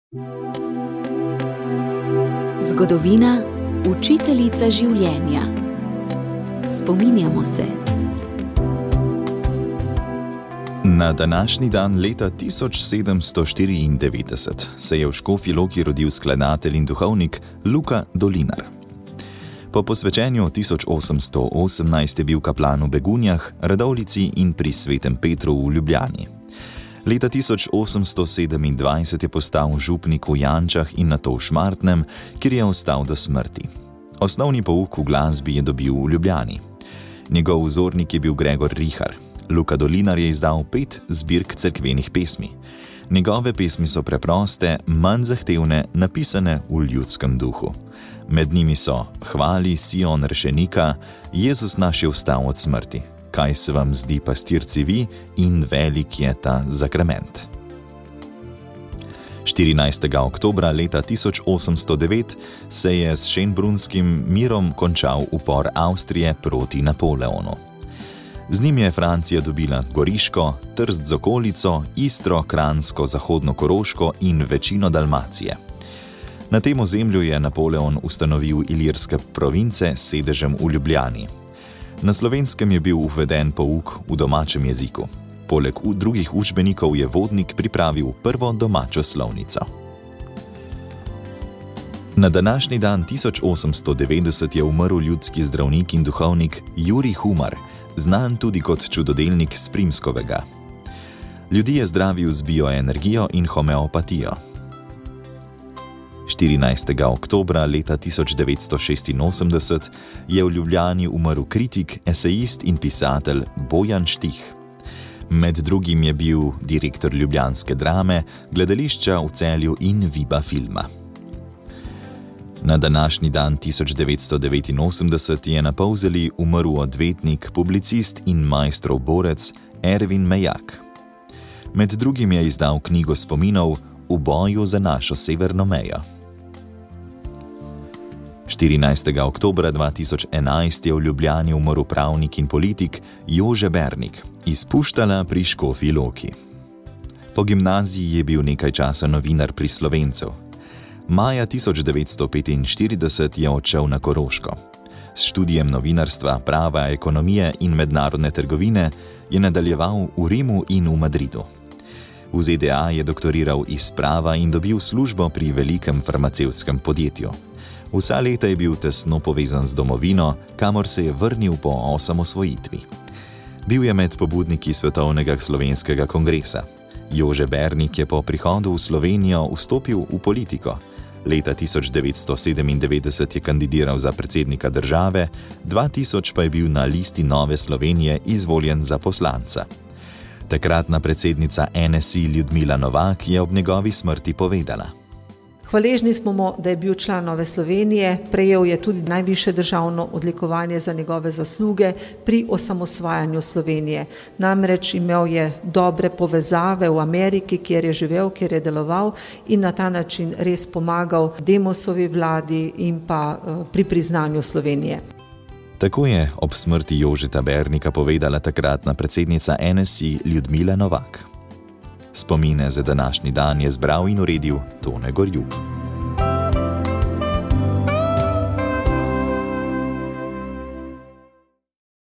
Zgodovina, učiteljica življenja. Spominjamo se. Na današnji dan leta 1794 se je v Škofji Loki rodil skladatelj in duhovnik Luka Dolinar. Po posvečenju 1818 je bil kaplan v Begunjah, Radovljici in pri Svetem Petru v Ljubljani. Leta 1827 je postal župnik v Jančah in nato v Šmartnem, kjer je ostal do smrti. Osnovni pouk v glasbi je dobil v Ljubljani. Njegov vzornik je bil Gregor Rihar. Luka Dolinar je izdal 5 zbirk cerkvenih pesmi. Njegove pesmi so preproste, manj zahtevne, napisane v ljudskem duhu. Med njimi so Hvali Sion rešenika, Jezus naš je vstal od smrti, Kaj se vam zdi pastirci vi in velik je ta zakrament. 14. oktobra leta 1809 se je s Schönbrunnskim mirom končal upor Avstrije proti Napoleonu. Z njim je Francija dobila Goriško, Trst z okolico, Istro, Kranjsko, Zahodno Koroško in večino Dalmacije. Na tem ozemlju je Napoleon ustanovil ilirske province s sedežem v Ljubljani. Na Slovenskem je bil uveden pouk v domačem jeziku. Poleg drugih učbenikov je Vodnik pripravil prvo domačo slovnico. Na današnji dan 1890 je umrl ljudski zdravnik in duhovnik Jurij Humar, znan tudi kot čudodelnik s Primskovega. Ljudi je zdravil z bioenergijo in homeopatijo. 14. oktobra leta 1986 je v Ljubljani umrl kritik, esejist in pisatelj Bojan Štih. Med drugim je bil direktor ljubljanske Drame, gledališča v Celju in Viba filma. Na današnji dan 1989 je na Polzeli umrl odvetnik, publicist in majstrov borec Ervin Mejak. Med drugim je izdal knjigo spominov V boju za našo severno mejo. 14. oktobra 2011 je v Ljubljani umrl pravnik in politik Jože Bernik iz Puštala pri Škofji Loki. Po gimnaziji je bil nekaj časa novinar pri Slovencu. Maja 1945 je odšel na Koroško. S študijem novinarstva, prava, ekonomije in mednarodne trgovine je nadaljeval v Rimu in v Madridu. V ZDA je doktoriral iz prava in dobil službo pri velikem farmacevtskem podjetju. Vsa leta je bil tesno povezan z domovino, kamor se je vrnil po osamosvojitvi. Bil je med pobudniki Svetovnega slovenskega kongresa. Jože Bernik je po prihodu v Slovenijo vstopil v politiko. Leta 1997 je kandidiral za predsednika države, 2000 pa je bil na listi Nove Slovenije izvoljen za poslanca. Takratna predsednica NSI Ljudmila Novak je ob njegovi smrti povedala: Hvaležni smo mu, da je bil član Nove Slovenije, prejel je tudi najvišje državno odlikovanje za njegove zasluge pri osamosvajanju Slovenije. Namreč imel je dobre povezave v Ameriki, kjer je živel, kjer je deloval in na ta način res pomagal Demosovi vladi in pa pri priznanju Slovenije. Tako je ob smrti Jožeta Bernika povedala takratna predsednica NSI Ljudmila Novak. Spomine za današnji dan je zbral in uredil Tone Gorjup.